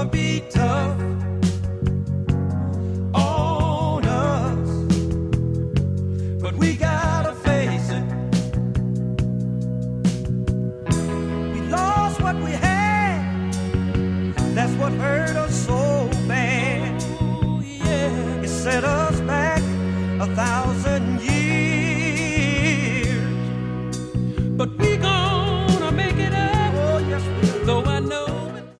be tough on us, but we gotta face it. We lost what we had, that's what hurt us so bad. It set us back 1,000